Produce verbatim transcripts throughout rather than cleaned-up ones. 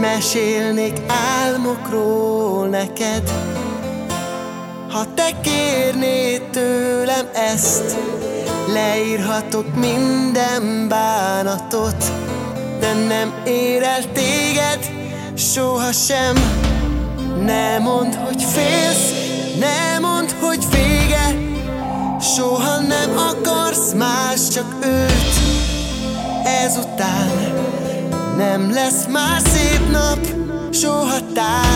mesélnék álmokról neked. Ha te kérnéd tőlem ezt, leírhatok minden bánatot, de nem ér el téged sohasem. Ne mondd, hogy félsz, ne mondd, hogy vége, soha nem akarsz más, csak őt. Ezután nem lesz már szép nap, soha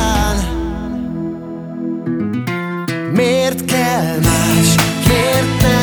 tán. Miért kell más, miért nem